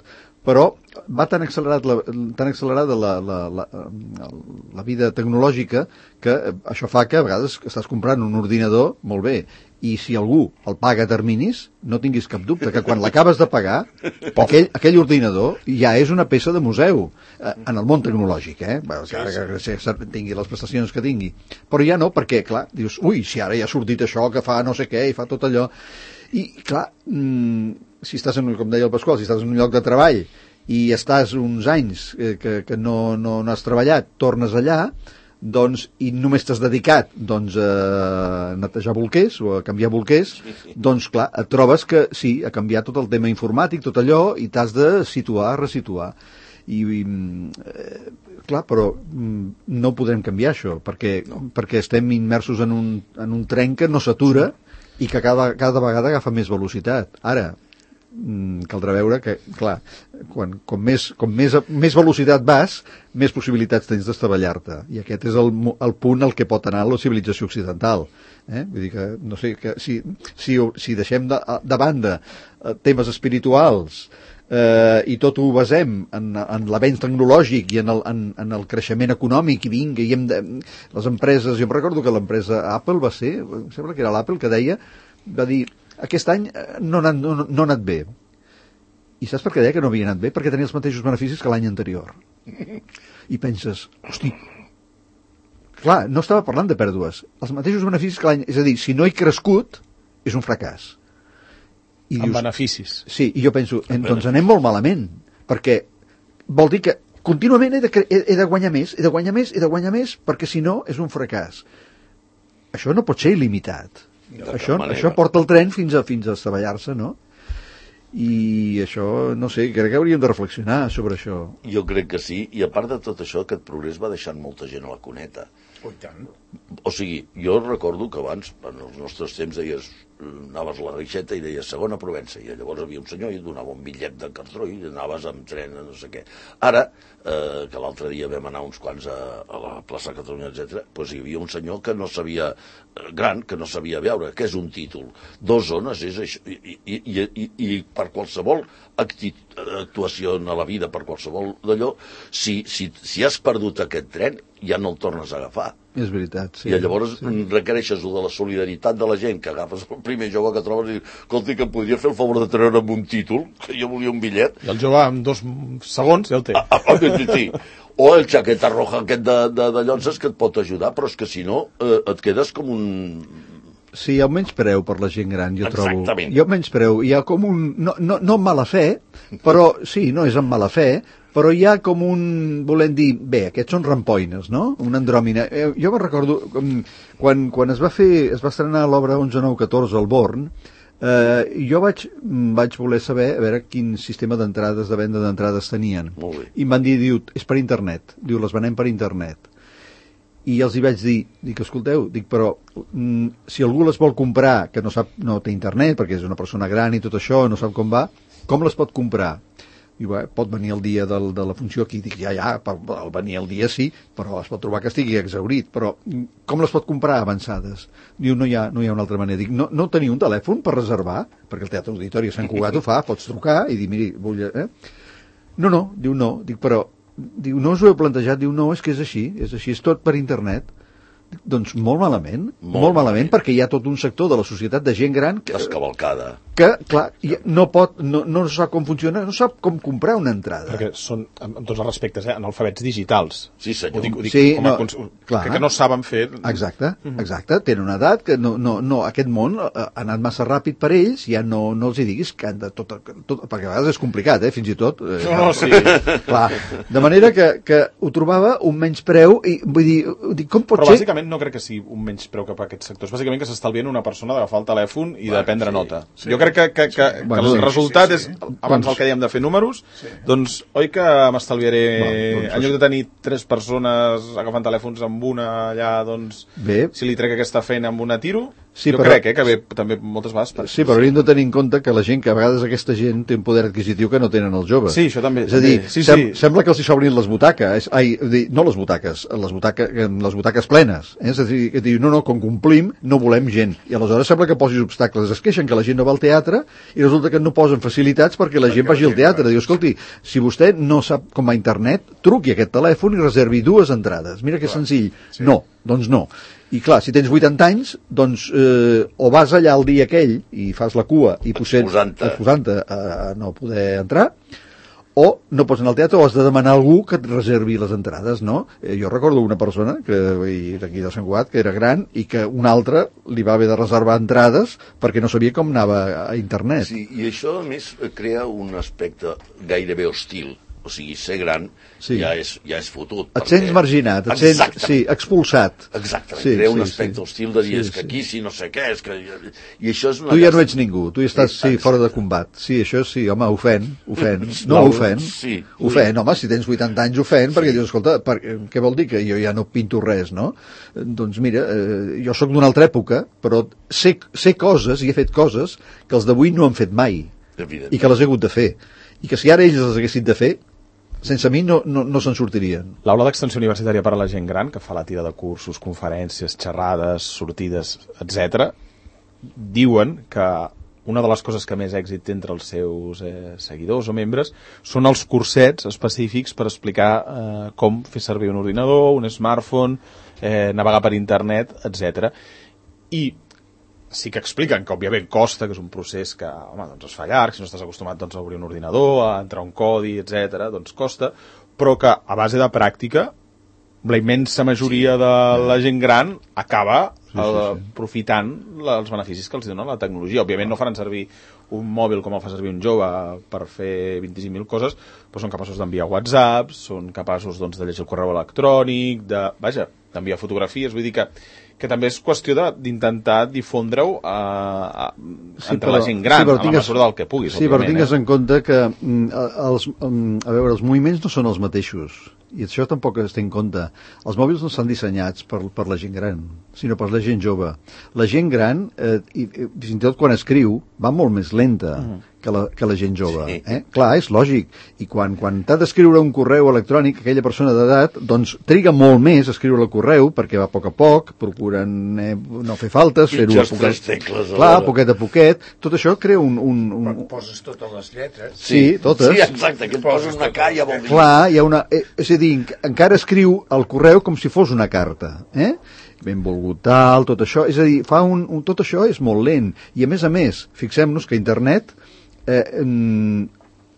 [SPEAKER 4] però va tan accelerat la, tan accelerada la, la, la, la vida tecnològica que això fa que a vegades estàs comprant un ordinador, molt bé, i si algú el paga a terminis, no tinguis cap dubte que quan l'acabes de pagar, aquell, aquell ordinador ja és una peça de museu eh, en el món tecnològic, eh? Bé, que, que, que, que tingui les prestacions que tingui. Però ja no, perquè, clar, dius, ui, si ara ja ha sortit això que fa no sé què i fa tot allò. I, clar, mmm, si estàs, en, com deia el Pasqual, si estàs en un lloc de treball i estàs uns anys eh, que, que no, no, no has treballat, tornes allà, doncs, i només t'has dedicat doncs, a netejar bolquers o a canviar bolquers, doncs, clar, et trobes que sí, ha canviat tot el tema informàtic, tot allò, i t'has de situar, resituar. I, i eh, clar, però no podrem canviar això, perquè, no. perquè estem immersos en un, en un tren que no s'atura i que cada, cada vegada agafa més velocitat. Ara, caldrà veure que, clar, quan, com, més, com més, més velocitat vas, més possibilitats tens d'estavellar-te. I aquest és el, el punt al que pot anar la civilització occidental. Eh? Vull dir que, no sé, que si, si, si deixem de, de banda temes espirituals eh, i tot ho basem en, en l'avenç tecnològic i en el, en, en el creixement econòmic i vinga, i hem de, les empreses, jo em recordo que l'empresa Apple va ser, em sembla que era l'Apple que deia, va dir, aquest any no ha, anat, no, no ha anat bé. I saps per què deia que no havia anat bé? Perquè tenia els mateixos beneficis que l'any anterior. I penses, hosti, clar, no estava parlant de pèrdues. Els mateixos beneficis que l'any... És a dir, si no he crescut, és un fracàs. I
[SPEAKER 2] amb
[SPEAKER 4] dius,
[SPEAKER 2] beneficis.
[SPEAKER 4] Sí, i jo penso, doncs anem molt malament, perquè vol dir que contínuament he de, he de guanyar més, he de guanyar més, he de guanyar més, perquè si no és un fracàs. Això no pot ser il·limitat. Això, això porta el tren fins a, fins a estavellar-se, no? I això, no sé, crec que hauríem de reflexionar sobre això.
[SPEAKER 3] Jo crec que sí, i a part de tot això, aquest progrés va deixant molta gent a la cuneta.
[SPEAKER 5] Oh, tant.
[SPEAKER 3] O sigui, jo recordo que abans, en els nostres temps, deies, anaves a la Reixeta i deies segona Provença, i llavors havia un senyor i et donava un bitllet de cartró i anaves amb tren, no sé què. Ara, eh, que l'altre dia vam anar uns quants a, a la plaça Catalunya, etcètera, doncs hi havia un senyor que no sabia, gran, que no sabia veure, què és un títol? Dos zones, és això, i, i, i, i, i per qualsevol actuació a la vida, per qualsevol d'allò, si, si, si has perdut aquest tren, ja no el tornes a agafar.
[SPEAKER 4] És veritat, sí.
[SPEAKER 3] I llavors
[SPEAKER 4] sí.
[SPEAKER 3] requereixes de la solidaritat de la gent, que agafes el primer jove que trobes i dius, escolti, que em podria fer el favor de treure amb un títol, que jo volia un bitllet.
[SPEAKER 2] I el jove amb dos segons ja el té.
[SPEAKER 3] Ah, ah, sí, sí. O el xaqueta roja aquest de, de, de llonses que et pot ajudar, però és que si no eh, et quedes com un...
[SPEAKER 4] Sí, hi ha un menyspreu per la gent gran, jo
[SPEAKER 3] Exactament.
[SPEAKER 4] trobo. Hi ha un menyspreu, hi ha com un... No, no, no amb mala fe, però sí, no és amb mala fe, però hi ha com un... volem dir, bé, aquests són rampoines, no? Una andròmina. Eh, jo me'n recordo, quan, quan es va fer, es va estrenar l'obra onze nou catorze al Born, eh, jo vaig, vaig voler saber a veure quin sistema d'entrades, de venda d'entrades tenien.
[SPEAKER 3] Molt bé.
[SPEAKER 4] I em van dir, diu, és per internet. Diu, les venem per internet. I els hi vaig dir, dic, escolteu, dic, però mm, si algú les vol comprar, que no sap, no té internet, perquè és una persona gran i tot això, no sap com va, com les pot comprar? Diu, eh, pot venir el dia del, de la funció aquí. Dic, ja, ja, per, el venir el dia sí, però es pot trobar que estigui exhaurit. Però com les pot comprar avançades? Diu, no hi ha, no hi ha una altra manera. Dic, no, no teniu un telèfon per reservar? Perquè el Teatre Auditori a Sant Cugat ho fa, pots trucar i dir, miri, vull... Eh? No, no, diu, no. Dic, però... Diu, no us ho heu plantejat? Diu, no, és que és així, és així, és tot per internet. Doncs molt malament, molt, molt malament, malament, perquè hi ha tot un sector de la societat de gent gran que,
[SPEAKER 3] descavalcada,
[SPEAKER 4] que clar, no pot, no, no sap com funciona, no sap com comprar una entrada.
[SPEAKER 2] Perquè són, amb tots els respectes, eh, analfabets digitals.
[SPEAKER 3] Sí, senyor.
[SPEAKER 2] Ho dic, ho dic
[SPEAKER 4] sí,
[SPEAKER 2] com a,
[SPEAKER 4] no, clar.
[SPEAKER 2] Que, que no saben fer...
[SPEAKER 4] Exacte, exacte, tenen una edat que no, no, no, aquest món ha anat massa ràpid per ells, ja no, no els hi diguis que han de tot, tot, perquè a vegades és complicat, eh, fins i tot. Eh,
[SPEAKER 2] no, no, sí.
[SPEAKER 4] Clar, de manera que, que ho trobava un menyspreu, i vull dir, dic, com pot
[SPEAKER 2] Però
[SPEAKER 4] ser...
[SPEAKER 2] Però bàsicament no crec que sigui un menyspreu cap a aquests sectors. Bàsicament que s'estalvien una persona d'agafar el telèfon i de prendre
[SPEAKER 3] sí,
[SPEAKER 2] nota.
[SPEAKER 3] sí.
[SPEAKER 2] Jo crec que, que, que,
[SPEAKER 4] Bueno,
[SPEAKER 2] que el
[SPEAKER 4] sí,
[SPEAKER 2] resultat
[SPEAKER 5] sí, sí, sí.
[SPEAKER 2] és, abans del que dèiem de fer números,
[SPEAKER 5] Sí.
[SPEAKER 2] doncs, oi que m'estalviaré,
[SPEAKER 4] Bueno, doncs,
[SPEAKER 2] en lloc de tenir tres persones agafant telèfons amb una allà, doncs,
[SPEAKER 4] Bé.
[SPEAKER 2] si li trec aquesta feina amb una tiro,
[SPEAKER 4] Sí,
[SPEAKER 2] jo
[SPEAKER 4] però,
[SPEAKER 2] crec eh, que ve també moltes vegades per...
[SPEAKER 4] Sí, però hauríem de tenir en compte que la gent, que a vegades aquesta gent té un poder adquisitiu que no tenen els joves.
[SPEAKER 2] Sí, això també.
[SPEAKER 4] És a dir,
[SPEAKER 2] també. Sí,
[SPEAKER 4] sem
[SPEAKER 2] sí.
[SPEAKER 4] sembla que els hi s'obrin les butaques, ai, dir, no les butaques, les butaques, les butaques plenes. Eh? És a dir, que diu, no, no, com complim, no volem gent. I aleshores sembla que posis obstacles. Es queixen que la gent no va al teatre i resulta que no posen facilitats perquè la gent vagi al teatre. Diu, escolti, si vostè no sap com va a internet, truqui a aquest telèfon i reservi dues entrades. Mira que senzill. No, doncs no. I clar, si tens vuitanta anys, doncs eh, o vas allà el dia aquell i fas la cua i potser exposant-te a no poder entrar, o no pots anar al teatre o has de demanar a algú que et reservi les entrades, no? Eh, jo recordo una persona que d'aquí de Sant Cugat, que era gran i que un altre li va haver de reservar entrades perquè no sabia com anava a internet.
[SPEAKER 3] Sí, i això a més crea un aspecte gairebé hostil. O sigui, ser gran sí. ja, és, ja és fotut.
[SPEAKER 4] Et perquè... sents marginat, et sents sí, expulsat.
[SPEAKER 3] Exactament, sí, crea un sí, aspecte sí. hostil de dir sí, és que aquí sí no sé què, és que... I això és una
[SPEAKER 4] tu ja no ets ningú, tu ja estàs sí, fora de combat. Sí, això sí, home, ofèn, ofèn. No, ofèn,
[SPEAKER 3] sí.
[SPEAKER 4] ofèn, home, si tens vuitanta anys ofèn, perquè sí. dius, escolta, per, què vol dir que jo ja no pinto res, no? Doncs mira, eh, jo sóc d'una altra època, però sé, sé coses i he fet coses que els d'avui no han fet mai i que les he hagut de fer. I que si ara ells les haguessin de fer, sense mi no, no, no se'n sortirien.
[SPEAKER 2] L'aula d'extensió universitària per a la gent gran, que fa la tira de cursos, conferències, xerrades, sortides, etcètera, diuen que una de les coses que més èxit té entre els seus eh, seguidors o membres són els cursets específics per explicar eh, com fer servir un ordinador, un smartphone, eh, navegar per internet, etcètera. I sí que expliquen que òbviament costa, que és un procés que home, doncs es fa llarg, si no estàs acostumat doncs, a obrir un ordinador, a entrar un codi, etcètera, doncs costa, però que a base de pràctica la immensa majoria sí. de la gent gran acaba sí, sí, sí. aprofitant els beneficis que els dona la tecnologia. Òbviament no faran servir un mòbil com el fa servir un jove per fer vint-i-cinc mil coses, però són capaços d'enviar whatsapps, són capaços doncs, de llegir el correu electrònic, de, vaja, d'enviar fotografies, vull dir que que també és qüestió d'intentar difondre-ho a, a, sí, entre però, la gent gran, sí, tingues, a la mesura del que puguis.
[SPEAKER 4] Sí, però tingues eh? en compte que els, a veure, els moviments no són els mateixos, i això tampoc es té en compte. Els mòbils no estan dissenyats per, per la gent gran, sinó per la gent jove. La gent gran, eh, i, i fins i tot quan escriu, va molt més lenta uh -huh. que, la, que la gent jove. Sí. Eh? Clar, és lògic. I quan, quan t'ha d'escriure un correu electrònic, aquella persona d'edat, doncs triga molt més a escriure el correu, perquè va a poc a poc, procuren eh, no fer faltes, fer-ho a poquet. Clar, a poquet a poquet. Tot això crea un... un, un...
[SPEAKER 5] Quan poses totes les lletres...
[SPEAKER 4] Sí, totes.
[SPEAKER 3] Sí, exacte, que et poses una K ja vol dir...
[SPEAKER 4] Clar, hi ha una... Eh, és a dir, encara escriu el correu com si fos una carta, eh? Benvolgut tal, tot això, és a dir, fa un, un, tot això és molt lent, i a més a més, fixem-nos que internet, eh, un,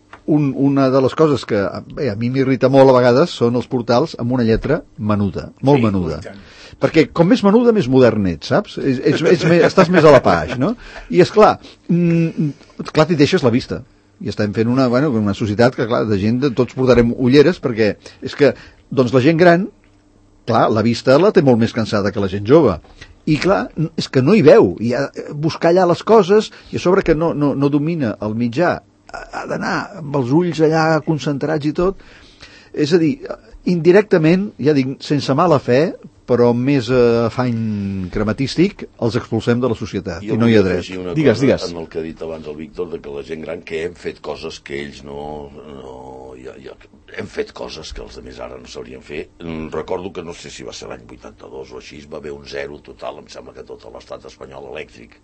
[SPEAKER 4] una de les coses que bé, a mi m'irrita molt a vegades són els portals amb una lletra menuda, molt sí, menuda. Perquè com més menuda, més modern ets, saps? Ets, ets, ets més, estàs més a la paix, no? I és clar, mm, clar, t'hi deixes la vista. I estem fent una, bueno, una societat que, clar, de gent, de, tots portarem ulleres, perquè és que, doncs la gent gran, clar, la vista la té molt més cansada que la gent jove. I clar, és que no hi veu. I ha de buscar allà les coses, i a sobre que no, no, no domina el mitjà, ha d'anar amb els ulls allà concentrats i tot. És a dir, indirectament, ja dic, sense mala fe, però amb més eh, afany crematístic, els expulsem de la societat, jo i no hi ha dret.
[SPEAKER 3] Digues, digues. En el que ha dit abans el Víctor, de que la gent gran, que hem fet coses que ells no... no ja, ja, hem fet coses que els altres ara no sabrien fer. Recordo que no sé si va ser l'any vuitanta-dos o així, va haver un zero total, em sembla que tot l'estat espanyol elèctric.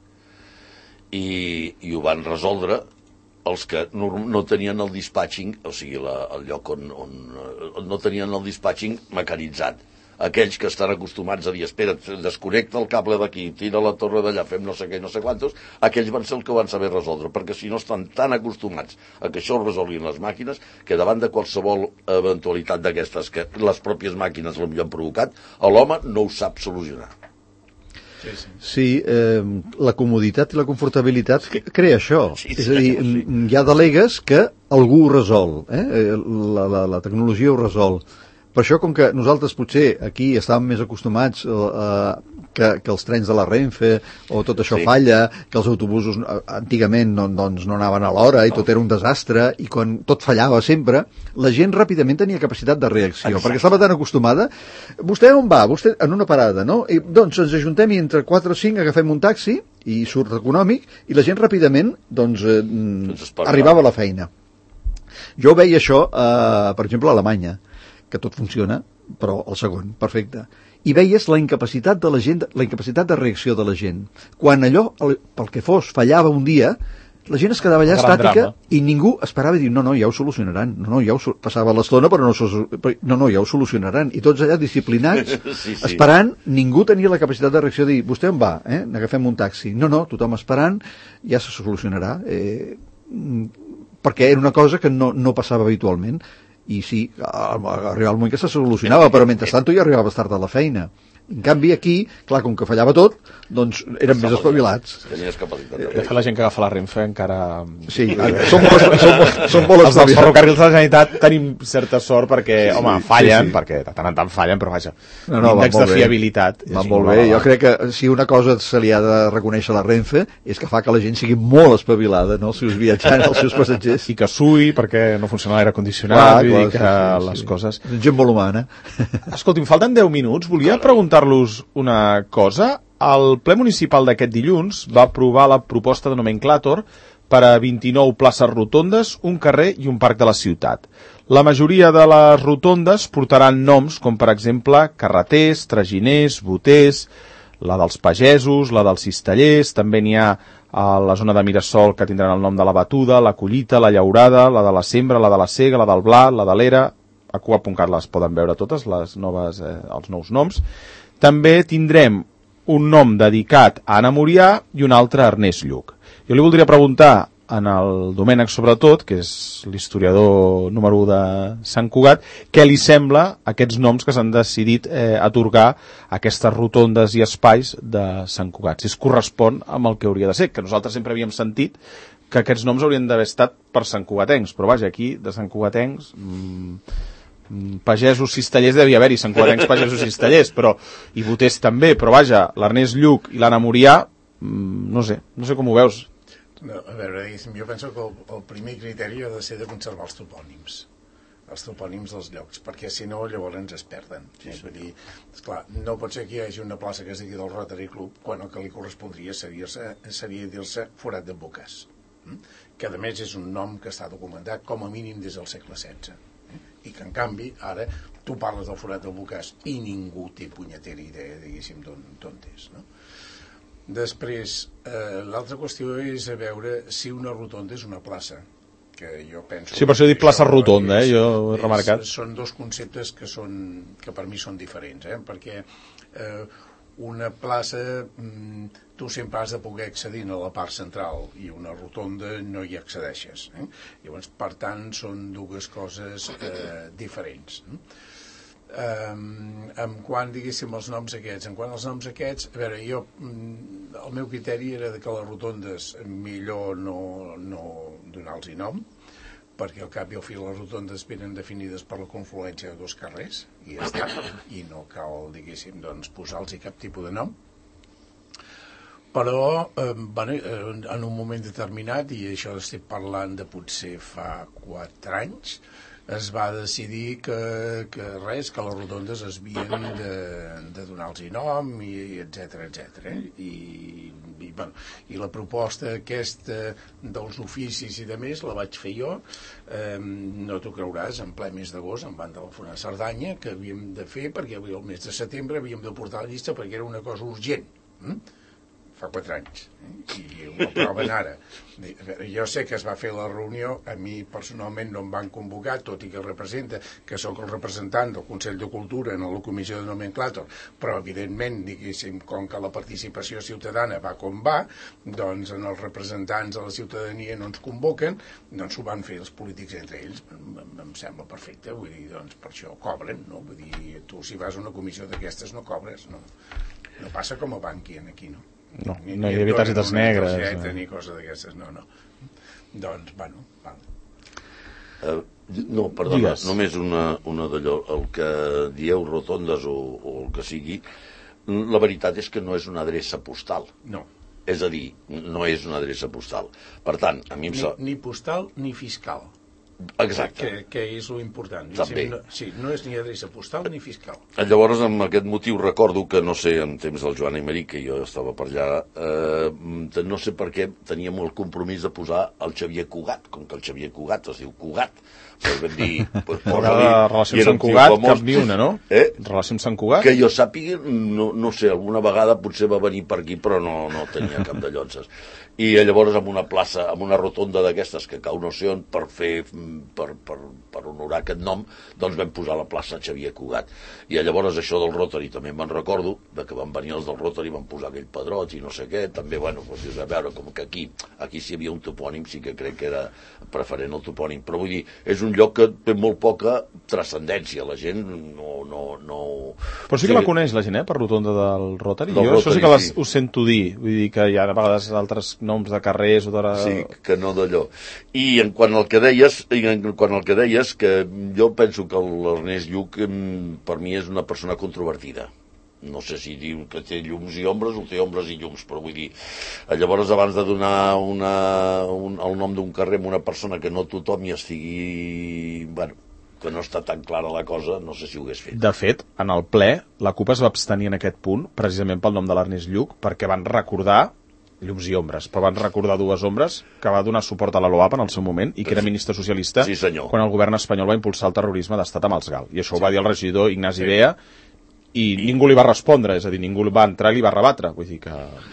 [SPEAKER 3] I, i ho van resoldre els que no, no tenien el dispatching, o sigui, la, el lloc on, on no tenien el dispatching mecanitzat. Aquells que estan acostumats a dir, espera, desconnecta el cable d'aquí, tira la torre d'allà, fem no sé què, no sé quantos, aquells van ser els que van saber resoldre, perquè si no estan tan acostumats a que això ho resolguin les màquines, que davant de qualsevol eventualitat d'aquestes que les pròpies màquines l'han provocat, l'home no ho sap solucionar.
[SPEAKER 4] Sí, sí. sí eh, la comoditat i la confortabilitat sí. crea això. Sí, sí, és a dir, sí. hi ha delegues que algú ho resol, eh? la, la, la tecnologia ho resol. per això, com que nosaltres potser aquí estàvem més acostumats a que, que els trens de la Renfe o tot això sí. falla, que els autobusos antigament no, doncs, no anaven a l'hora i tot era un desastre, i quan tot fallava sempre, la gent ràpidament tenia capacitat de reacció, Exacte. perquè estava tan acostumada. Vostè on va? Vostè en una parada, no? I, doncs ens ajuntem i entre quatre o cinc agafem un taxi i surt econòmic, i la gent ràpidament doncs, eh, arribava a la feina. Jo veia això, eh, per exemple, a Alemanya, que tot funciona, però el segon, perfecte. I veies la incapacitat de la gent, la incapacitat de reacció de la gent. Quan allò, el, pel que fos, fallava un dia, la gent es quedava allà estàtica drama. I ningú esperava dir, no, no, ja ho solucionaran. No, no, ja ho passava l'estona, però no, no, no, ja ho solucionaran. I tots allà disciplinats, sí, sí. esperant, ningú tenia la capacitat de reacció de dir, vostè on va? Eh? N'agafem un taxi. No, no, tothom esperant, ja se solucionarà. Eh, perquè era una cosa que no, no passava habitualment. I sí, arribava el moment que se solucionava, però mentrestant tu ja arribaves tard a la feina. En canvi, aquí, clar, com que fallava tot, doncs érem més espavilats.
[SPEAKER 3] Tenies capacitat.
[SPEAKER 2] De fet, la gent que agafa la Renfe encara...
[SPEAKER 4] Sí, són molt, són molt, són molt
[SPEAKER 2] espavilats. Els dels ferrocarrils de la Generalitat tenim certa sort perquè, sí, home, fallen, sí, sí. perquè de tant en tant fallen, però vaja, no, no, l'índex de fiabilitat...
[SPEAKER 4] Va molt bé, jo crec que si una cosa se li ha de reconèixer a la Renfe és que fa que la gent sigui molt espavilada, no?, els seus viatjants, els seus passatgers.
[SPEAKER 2] I que sui perquè no funciona l'aire condicionat, vull dir que sí, sí, les
[SPEAKER 4] sí.
[SPEAKER 2] coses...
[SPEAKER 4] Gent molt humana.
[SPEAKER 2] Escolti'm, falten deu minuts, volia preguntar los una cosa. El ple municipal d'aquest dilluns va aprovar la proposta de nomenclàtor per a vint-i-nou places rotondes, un carrer i un parc de la ciutat. La majoria de les rotondes portaran noms com, per exemple, carreters, traginers, boters, la dels pagesos, la dels cistellers, també n'hi ha a la zona de Mirasol que tindran el nom de la batuda, la collita, la llaurada, la de la sembra, la de la sega, la del blat, la de l'era. A Cugat punt cat les poden veure totes, les noves, eh, els nous noms. També tindrem un nom dedicat a Anna Murià i un altre a Ernest Lluch. Jo li voldria preguntar en el Domènec, sobretot, que és l'historiador número u de Sant Cugat, què li sembla aquests noms que s'han decidit eh, atorgar a aquestes rotondes i espais de Sant Cugat, si es correspon amb el que hauria de ser, que nosaltres sempre havíem sentit que aquests noms haurien d'haver estat per Sant Cugatencs, però vaja, aquí de Sant Cugatencs... Mmm, pagesos cistellers devia haver-hi, Sant Cugatencs pagesos cistellers, però i boters també, però vaja, l'Ernest Lluch i l'Anna Murià, no sé, no sé com ho veus.
[SPEAKER 5] No, a veure, jo penso que el, el primer criteri ha de ser de conservar els topònims, els topònims dels llocs, perquè si no llavors ens es perden. Sí, sí. Vull dir, esclar, no pot ser que hi hagi una plaça que es digui del Rotary Club quan el que li correspondria seria, seria dir-se Forat d'en Bocàs, que a més és un nom que està documentat com a mínim des del segle setze. I que en canvi ara tu parles del Forat del Bocàs i ningú té punyetera idea, diguéssim, d'on és, no? Després, eh, l'altra qüestió és a veure si una rotonda és una plaça, que jo penso...
[SPEAKER 2] Sí, per això he dit plaça rotonda, eh? Jo ho he remarcat.
[SPEAKER 5] És, són dos conceptes que, són, que per mi són diferents, eh? Perquè eh, una plaça tu sempre has de poder accedir a la part central i una rotonda no hi accedeixes, eh? Llavors, per tant, són dues coses eh, diferents. Eh, en quant, diguéssim, els noms aquests, en quant als noms aquests, a veure, jo, el meu criteri era que les rotondes millor no, no donar-los nom, perquè al cap i al fi les rotondes venen definides per la confluència de dos carrers i ja està, i no cal, diguéssim, doncs, posar-los cap tipus de nom. Però, eh, bueno, en un moment determinat, i això estic parlant de potser fa quatre anys, es va decidir que, que res, que les rotondes es havien de, de donar-los nom, i etcètera, etcètera. I, i, bueno, i la proposta aquesta dels oficis i de més la vaig fer jo, eh, no t'ho creuràs, en ple mes d'agost em van telefonar a Cerdanya que havíem de fer, perquè el mes de setembre havíem de portar la llista perquè era una cosa urgent. Mm? Fa quatre anys, eh? I ho aproven ara. Jo sé que es va fer la reunió, a mi personalment no em van convocar, tot i que representa, que sóc el representant del Consell de Cultura en la comissió de nomenclàtor, però evidentment, diguéssim, com que la participació ciutadana va com va, doncs en els representants de la ciutadania no ens convoquen, doncs ho van fer els polítics entre ells. Em, em sembla perfecte, vull dir, doncs per això cobren, no? Vull dir, tu si vas a una comissió d'aquestes no cobres, no? No passa com a Bankia aquí, no?
[SPEAKER 2] No, no hi havia targetes negres.
[SPEAKER 5] Ni cosa d'aquestes, no, no. Doncs, bueno, val.
[SPEAKER 3] Uh, no, perdona, Digues. només una, una d'allò, el que dieu rotondes o, o el que sigui, la veritat és que no és una adreça postal.
[SPEAKER 5] No.
[SPEAKER 3] És a dir, no és una adreça postal. Per tant, a mi em
[SPEAKER 5] ni,
[SPEAKER 3] sa...
[SPEAKER 5] ni postal ni fiscal.
[SPEAKER 3] Exacte.
[SPEAKER 5] Que, que és lo important.
[SPEAKER 3] També.
[SPEAKER 5] No, sí, no és ni adreça postal ni fiscal.
[SPEAKER 3] Llavors, amb aquest motiu, recordo que, no sé, en temps del Joan Aymerí, que jo estava per allà, eh, no sé per què teníem el compromís de posar el Xavier Cugat, com que el Xavier Cugat es diu Cugat. Pues vam dir, pues,
[SPEAKER 2] posa-li... Relació amb Sant Cugat, cap ni una, no?
[SPEAKER 3] Eh?
[SPEAKER 2] Relació amb Sant Cugat?
[SPEAKER 3] Que jo sàpiga, no, no sé, alguna vegada potser va venir per aquí, però no, no tenia cap de llonces. I llavors amb una plaça, amb una rotonda d'aquestes que cau no sé on, per fer, per, per, per honorar aquest nom, doncs vam posar la plaça Xavier Cugat. I llavors això del Rotary també me'n recordo, de que van venir els del Rotary, van posar aquell pedroig i no sé què, també, bueno, doncs, a veure, com que aquí, aquí si hi havia un topònim, sí que crec que era preferent el topònim, però vull dir, és un lloc que té molt poca transcendència, la gent no... no, no...
[SPEAKER 2] Però sí que la coneix la gent, eh, per rotonda del Rotary.
[SPEAKER 3] Del
[SPEAKER 2] jo
[SPEAKER 3] Rotary,
[SPEAKER 2] això sí que les,
[SPEAKER 3] sí.
[SPEAKER 2] ho sento dir, vull dir que hi ha a vegades altres noms de carrers o de...
[SPEAKER 3] Sí, que no d'allò. I en quant al que deies, i en quant al que deies, que jo penso que l'Ernest Lluch per mi és una persona controvertida. No sé si diu que té llums i ombres o té ombres i llums, però vull dir, llavors abans de donar una, un, el nom d'un carrer a una persona que no tothom hi estigui, bueno, que no està tan clara la cosa, no sé si ho hagués fet.
[SPEAKER 2] De fet, en el ple, la CUP es va abstenir en aquest punt, precisament pel nom de l'Ernest Lluch, perquè van recordar llums i ombres, però van recordar dues ombres que va donar suport a la LOAP en el seu moment i que era ministre socialista
[SPEAKER 3] sí, senyor.
[SPEAKER 2] Quan el govern espanyol va impulsar el terrorisme d'estat amb els GAL. I això sí. Ho va dir el regidor Ignasi sí. Bea i, I ningú li va respondre, és a dir, ningú va entrar i li va rebatre. Vull dir que...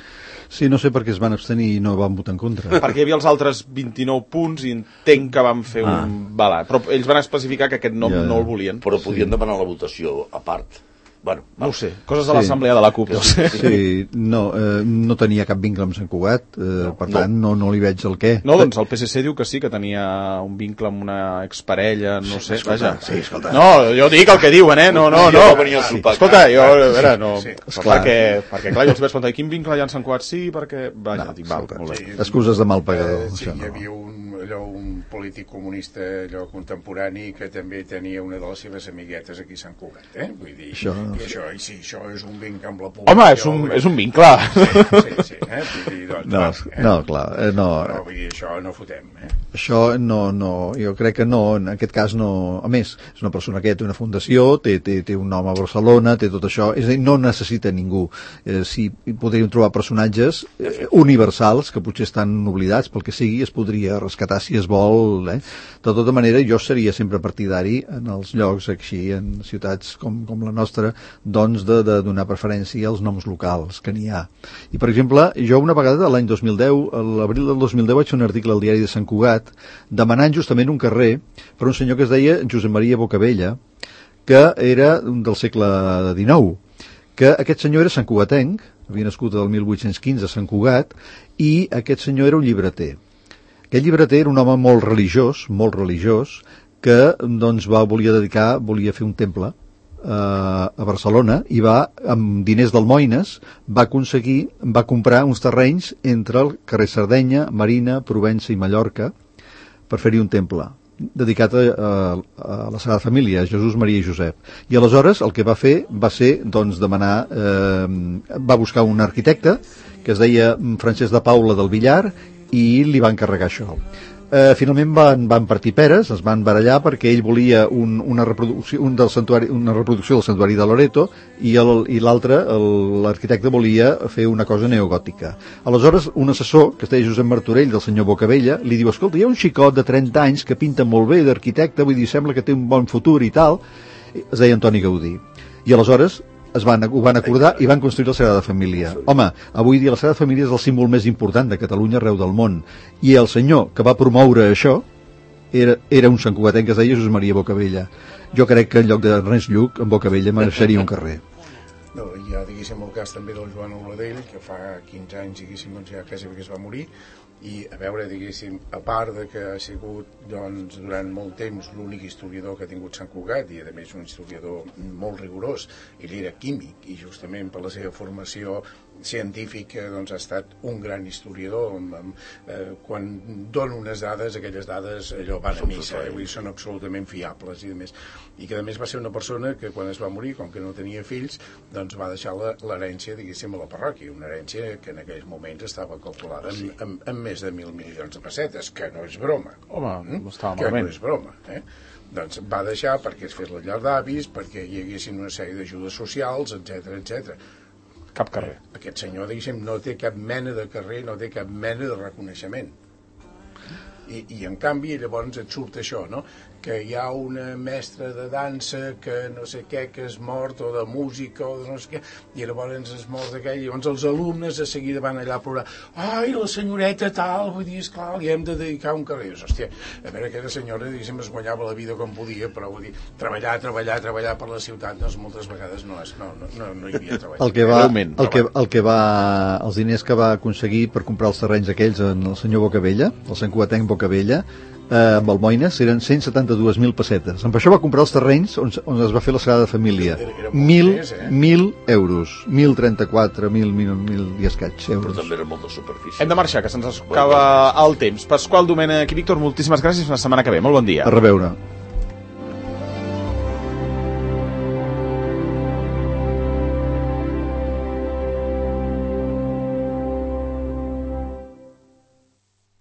[SPEAKER 4] Sí, no sé per què es van abstenir i no van votar en contra.
[SPEAKER 2] Perquè hi havia els altres vint-i-nou punts i entenc que van fer ah. un... Vale, però ells van especificar que aquest nom ja. no el volien.
[SPEAKER 3] Però podien sí. demanar la votació a part. Bueno,
[SPEAKER 2] no ho sé, coses de sí. l'assemblea de la CUP.
[SPEAKER 4] Sí, sí no, eh, no tenia cap vincle amb Sant Cugat, eh, no, per tant no. no no li veig el què.
[SPEAKER 2] No, doncs el P S C diu que sí, que tenia un vincle amb una exparella, no
[SPEAKER 3] sí,
[SPEAKER 2] sé,
[SPEAKER 3] escolta,
[SPEAKER 2] vaja.
[SPEAKER 3] Sí, escolta.
[SPEAKER 2] No, jo dic el que diuen, eh? No, no, no.
[SPEAKER 3] Jo venia a sopar.
[SPEAKER 2] Escolta, jo, a veure, no,
[SPEAKER 4] sí, sí.
[SPEAKER 2] perquè, perquè clar, jo els vaig preguntar, quin vincle hi ha en Sant Cugat? Sí, perquè, vaja, no, dic, val, molt bé.
[SPEAKER 4] Sí, excuses de mal pagador.
[SPEAKER 5] Eh, sí, hi havia un, allò, un polític comunista allò contemporani que també tenia una de les seves amiguetes aquí a Sant Cugat, eh? Vull dir, això... i això, i sí, això és un vincle amb la població.
[SPEAKER 2] Home, és un, és un vincle.
[SPEAKER 5] Sí, sí, sí, eh? Vull dir, doncs,
[SPEAKER 4] no,
[SPEAKER 5] eh?
[SPEAKER 4] no, clar, eh, no.
[SPEAKER 5] Però vull dir, això no fotem, eh?
[SPEAKER 4] Això no, no, jo crec que no, en aquest cas no, a més, és una persona que té una fundació, té, té, té un nom a Barcelona, té tot això, és a dir, no necessita ningú. Eh, si podríem trobar personatges eh, universals, que potser estan oblidats pel que sigui, es podria rescatar si es vol, eh? De tota manera, jo seria sempre partidari en els llocs així, en ciutats com, com la nostra, doncs de, de donar preferència als noms locals que n'hi ha. I, per exemple, jo una vegada, l'any dos mil deu, a l'abril del dos mil deu, vaig fer un article al diari de Sant Cugat demanant justament un carrer per un senyor que es deia Josep Maria Bocabella, que era del segle dinou, que aquest senyor era santcugatenc, havia nascut el mil vuit-cents quinze a Sant Cugat, i aquest senyor era un llibreter. Aquest llibreter era un home molt religiós, molt religiós, que doncs va volia dedicar, volia fer un temple eh, a Barcelona i va, amb diners d'almoines, va aconseguir, va comprar uns terrenys entre el carrer Sardenya, Marina, Provença i Mallorca per fer-hi un temple dedicat a, a, a la Sagrada Família, a Jesús, Maria i Josep. I aleshores el que va fer va ser doncs, demanar, eh, va buscar un arquitecte que es deia Francesc de Paula del Villar i li va encarregar això. Eh, finalment van, van partir peres, es van barallar perquè ell volia un, una, reproducció, un del santuari, una reproducció del santuari de Loreto i l'altre, l'arquitecte, volia fer una cosa neogòtica. Aleshores, un assessor, que es deia Josep Martorell, del senyor Bocabella, li diu, escolta, hi ha un xicot de trenta anys que pinta molt bé d'arquitecte, vull dir, sembla que té un bon futur i tal, es deia Antoni Gaudí. I aleshores es van, ho van acordar i van construir la Sagrada Família. Home, avui dia la Sagrada Família és el símbol més important de Catalunya arreu del món. I el senyor que va promoure això era, era un santcugatenc que es deia Josep Maria Bocabella. Jo crec que en lloc d'Ernest Lluch, en Bocabella mereixeria un carrer.
[SPEAKER 5] No, hi ha, diguéssim, el cas també del Joan Oladell, que fa quinze anys, diguéssim, doncs ja quasi que es va morir, i a veure, diguéssim, a part de que ha sigut, doncs, durant molt temps l'únic historiador que ha tingut Sant Cugat, i a més un historiador molt rigorós, ell era químic, i justament per la seva formació científic que doncs, ha estat un gran historiador. Amb, amb, eh, quan dona unes dades, aquelles dades allò van a missa, eh? Vull dir, són absolutament fiables i demés. I que a més va ser una persona que quan es va morir, com que no tenia fills, doncs va deixar l'herència, diguéssim, a la parròquia, una herència que en aquells moments estava calculada en, en, en més de mil milions de pessetes, que no és broma.
[SPEAKER 2] Home, no estava
[SPEAKER 5] que
[SPEAKER 2] malament.
[SPEAKER 5] no és broma, eh? Doncs va deixar perquè es fes la llar d'avis, perquè hi haguessin una sèrie d'ajudes socials, etcètera, etcètera.
[SPEAKER 2] Cap carrer.
[SPEAKER 5] Aquest senyor, diguéssim, no té cap mena de carrer, no té cap mena de reconeixement. I, i en canvi llavors et surt això, no? Que hi ha una mestra de dansa que no sé què, que és mort, o de música, o de no sé què, i llavors es mort d'aquell, i llavors els alumnes de seguida van allà a plorar, ai, la senyoreta tal, vull dir, esclar, li hem de dedicar un carrer. Hòstia, a veure, aquella senyora, diguéssim, es guanyava la vida com podia, però vull dir, treballar, treballar, treballar per la ciutat, doncs moltes vegades no, és, no, no, no, no hi havia treball.
[SPEAKER 4] El que va, el que, el que va, els diners que va aconseguir per comprar els terrenys aquells en el senyor Bocabella, el Sant Cugatenc Bocabella, eh, amb Almoines, eren cent setanta-dos mil pessetes. Amb això va comprar els terrenys on, on es va fer la Sagrada Família. Mil, eh? mil euros. Mil trenta-quatre, mil, mil, mil i escaig euros.
[SPEAKER 3] Però també era molta superfície.
[SPEAKER 2] Hem de marxar, que se'ns acaba el temps. Pasqual Domènech i Víctor, moltíssimes gràcies. Una setmana que ve. Molt bon dia.
[SPEAKER 4] A reveure.